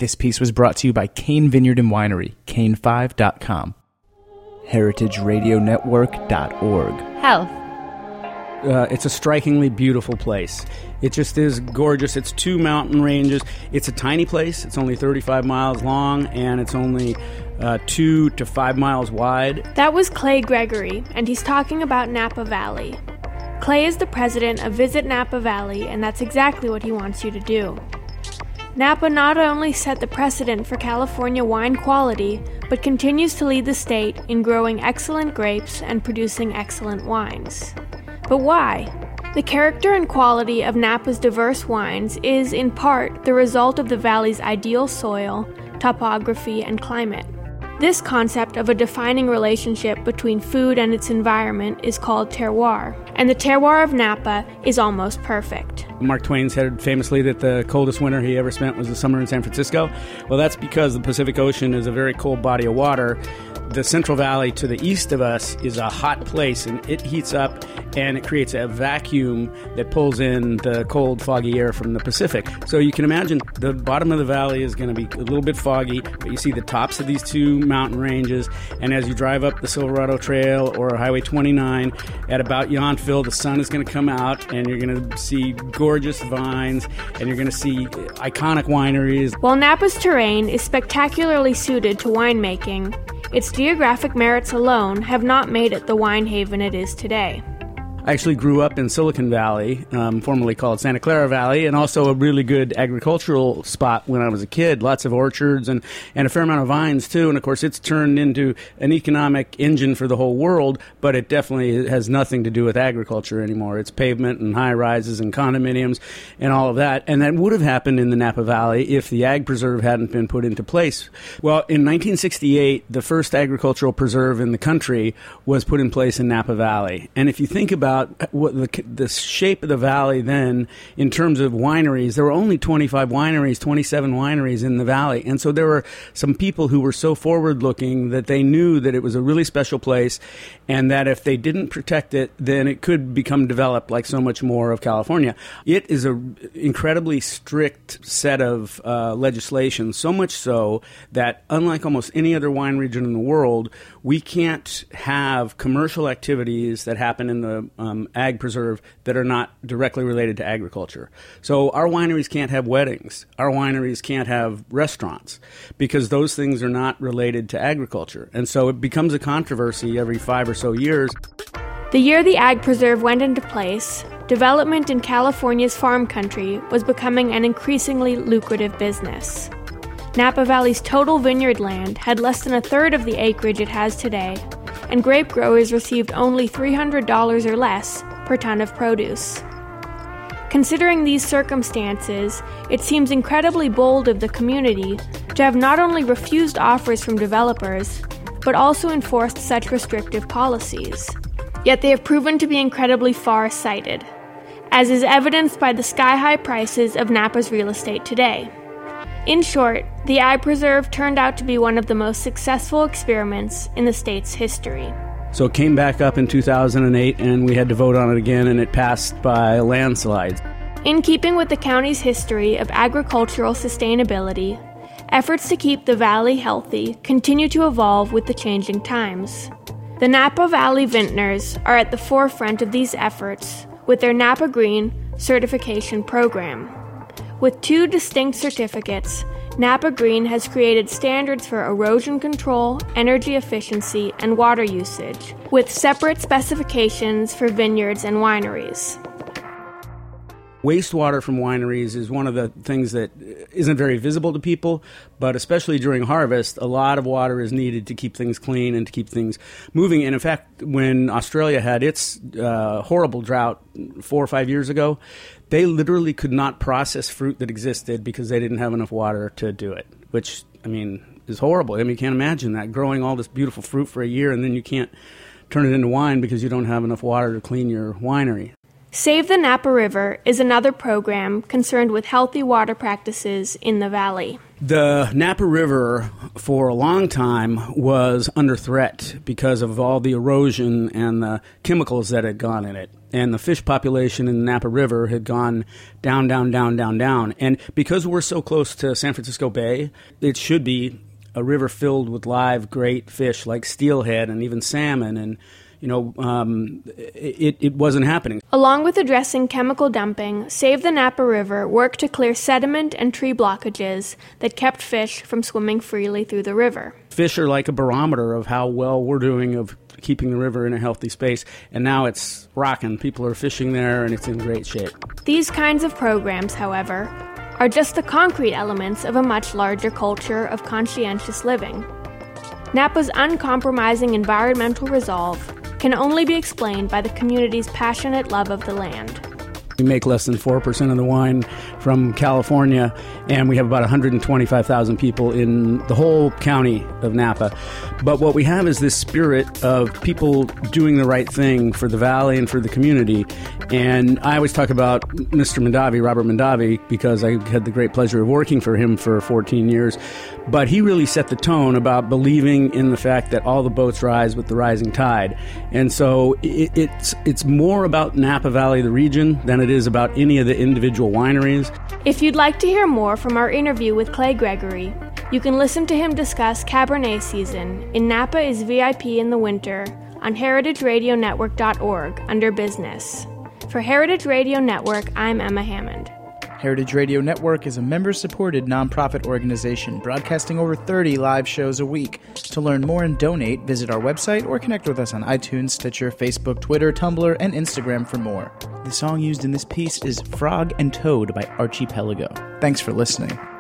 This piece was brought to you by Kane Vineyard and Winery, kane5.com. heritageradionetwork.org. Health. It's a strikingly beautiful place. It just is gorgeous. It's 2 mountain ranges. It's a tiny place. It's only 35 miles long, and it's only 2 to 5 miles wide. That was Clay Gregory, and he's talking about Napa Valley. Clay is the president of Visit Napa Valley, and that's exactly what he wants you to do. Napa not only set the precedent for California wine quality, but continues to lead the state in growing excellent grapes and producing excellent wines. But why? The character and quality of Napa's diverse wines is, in part, the result of the valley's ideal soil, topography, and climate. This concept of a defining relationship between food and its environment is called terroir, and the terroir of Napa is almost perfect. Mark Twain said famously that the coldest winter he ever spent was the summer in San Francisco. Well, that's because the Pacific Ocean is a very cold body of water. The Central Valley to the east of us is a hot place, and it heats up and it creates a vacuum that pulls in the cold, foggy air from the Pacific. So you can imagine the bottom of the valley is going to be a little bit foggy, but you see the tops of these 2 mountain ranges, and as you drive up the Silverado Trail or Highway 29, at about Yountville, the sun is going to come out, and you're going to see gorgeous vines, and you're going to see iconic wineries. While Napa's terrain is spectacularly suited to winemaking, its geographic merits alone have not made it the wine haven it is today. I actually grew up in Silicon Valley, formerly called Santa Clara Valley, and also a really good agricultural spot when I was a kid. Lots of orchards and a fair amount of vines, too. And, of course, it's turned into an economic engine for the whole world, but it definitely has nothing to do with agriculture anymore. It's pavement and high-rises and condominiums and all of that. And that would have happened in the Napa Valley if the ag preserve hadn't been put into place. Well, in 1968, the first agricultural preserve in the country was put in place in Napa Valley. And if you think about what the shape of the valley then, in terms of wineries, there were only 27 wineries in the valley. And so there were some people who were so forward-looking that they knew that it was a really special place, and that if they didn't protect it, then it could become developed like so much more of California. It is an incredibly strict set of legislation, so much so that unlike almost any other wine region in the world, we can't have commercial activities that happen in the ag preserve that are not directly related to agriculture. So our wineries can't have weddings. Our wineries can't have restaurants because those things are not related to agriculture. And so it becomes a controversy every 5 or so years. The year the ag preserve went into place, development in California's farm country was becoming an increasingly lucrative business. Napa Valley's total vineyard land had less than a third of the acreage it has today, and grape growers received only $300 or less per ton of produce. Considering these circumstances, it seems incredibly bold of the community to have not only refused offers from developers, but also enforced such restrictive policies. Yet they have proven to be incredibly far-sighted, as is evidenced by the sky-high prices of Napa's real estate today. In short, the ag preserve turned out to be one of the most successful experiments in the state's history. So it came back up in 2008, and we had to vote on it again, and it passed by a landslide. In keeping with the county's history of agricultural sustainability, efforts to keep the valley healthy continue to evolve with the changing times. The Napa Valley Vintners are at the forefront of these efforts with their Napa Green certification program. With 2 distinct certificates, Napa Green has created standards for erosion control, energy efficiency, and water usage, with separate specifications for vineyards and wineries. Wastewater from wineries is one of the things that isn't very visible to people, but especially during harvest, a lot of water is needed to keep things clean and to keep things moving. And in fact, when Australia had its horrible drought 4 or 5 years ago, they literally could not process fruit that existed because they didn't have enough water to do it, which, I mean, is horrible. I mean, you can't imagine that, growing all this beautiful fruit for a year and then you can't turn it into wine because you don't have enough water to clean your winery. Save the Napa River is another program concerned with healthy water practices in the valley. The Napa River, for a long time, was under threat because of all the erosion and the chemicals that had gone in it. And the fish population in the Napa River had gone down, down, down, down, down. And because we're so close to San Francisco Bay, it should be a river filled with live, great fish like steelhead and even salmon. And it wasn't happening. Along with addressing chemical dumping, Save the Napa River worked to clear sediment and tree blockages that kept fish from swimming freely through the river. Fish are like a barometer of how well we're doing of keeping the river in a healthy space, and now it's rocking. People are fishing there, and it's in great shape. These kinds of programs, however, are just the concrete elements of a much larger culture of conscientious living. Napa's uncompromising environmental resolve can only be explained by the community's passionate love of the land. We make less than 4% of the wine from California, and we have about 125,000 people in the whole county of Napa. But what we have is this spirit of people doing the right thing for the valley and for the community. And I always talk about Mr. Mondavi, Robert Mondavi, because I had the great pleasure of working for him for 14 years. But he really set the tone about believing in the fact that all the boats rise with the rising tide. And so it's more about Napa Valley, the region, than it is about any of the individual wineries. If you'd like to hear more from our interview with Clay Gregory, you can listen to him discuss Cabernet season in Napa is VIP in the winter on heritageradionetwork.org under Business. For Heritage Radio Network, I'm Emma Hammond. Heritage Radio Network is a member-supported nonprofit organization broadcasting over 30 live shows a week. To learn more and donate, visit our website or connect with us on iTunes, Stitcher, Facebook, Twitter, Tumblr, and Instagram for more. The song used in this piece is Frog and Toad by Archipelago. Thanks for listening.